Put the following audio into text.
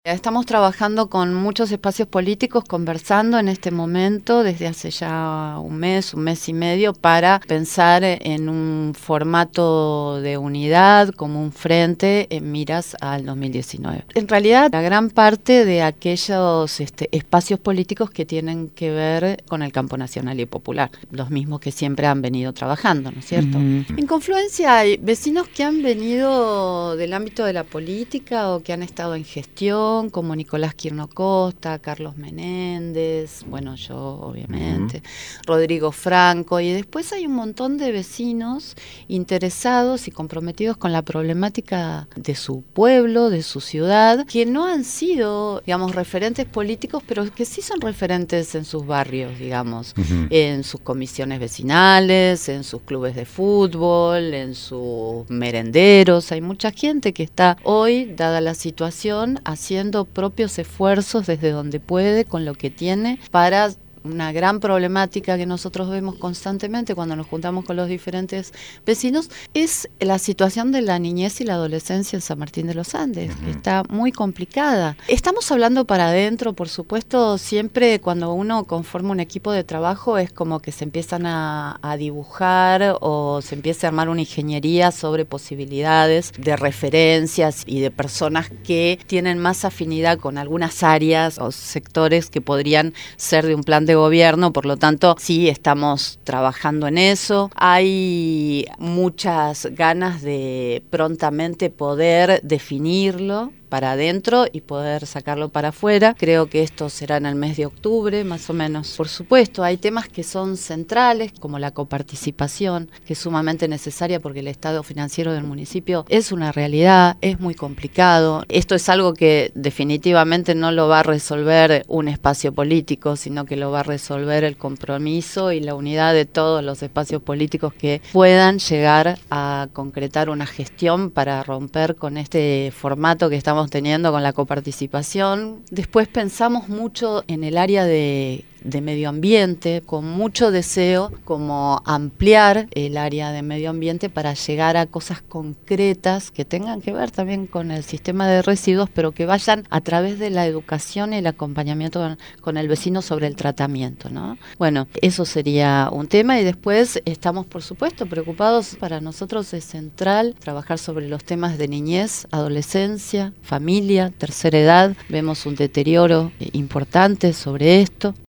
Estamos trabajando con muchos espacios políticos, conversando en este momento desde hace ya un mes y medio, para pensar en un formato de unidad como un frente en miras al 2019. En realidad, la gran parte de aquellos espacios políticos que tienen que ver con el campo nacional y popular, los mismos que siempre han venido trabajando, ¿no es cierto? En Confluencia hay vecinos que han venido del ámbito de la política o que han estado en gestión, como Nicolás Quirno Costa, Carlos Menéndez, bueno, yo obviamente, Rodrigo Franco, y después hay un montón de vecinos interesados y comprometidos con la problemática de su pueblo, de su ciudad, que no han sido, digamos, referentes políticos, pero que sí son referentes en sus barrios, digamos, en sus comisiones vecinales, en sus clubes de fútbol, en sus merenderos. Hay mucha gente que está hoy, dada la situación, haciendo propios esfuerzos desde donde puede, con lo que tiene, para una gran problemática que nosotros vemos constantemente cuando nos juntamos con los diferentes vecinos, es la situación de la niñez y la adolescencia en San Martín de los Andes, que está muy complicada. Estamos hablando para adentro, por supuesto, siempre cuando uno conforma un equipo de trabajo es como que se empiezan a dibujar o se empieza a armar una ingeniería sobre posibilidades de referencias y de personas que tienen más afinidad con algunas áreas o sectores que podrían ser de un plan de gobierno, por lo tanto sí estamos trabajando en eso. Hay muchas ganas de prontamente poder definirlo para adentro y poder sacarlo para afuera. Creo que esto será en el mes de octubre, más o menos. Por supuesto, hay temas que son centrales, como la coparticipación, que es sumamente necesaria porque el estado financiero del municipio es una realidad, es muy complicado. Esto es algo que definitivamente no lo va a resolver un espacio político, sino que lo va a resolver el compromiso y la unidad de todos los espacios políticos que puedan llegar a concretar una gestión para romper con este formato que estamos teniendo con la coparticipación. Después pensamos mucho en el área de medio ambiente, con mucho deseo como ampliar el área de medio ambiente para llegar a cosas concretas que tengan que ver también con el sistema de residuos, pero que vayan a través de la educación y el acompañamiento con el vecino sobre el tratamiento, ¿no? Bueno, eso sería un tema, y después estamos, por supuesto, preocupados. Para nosotros es central trabajar sobre los temas de niñez, adolescencia, familia, tercera edad. Vemos un deterioro importante sobre esto.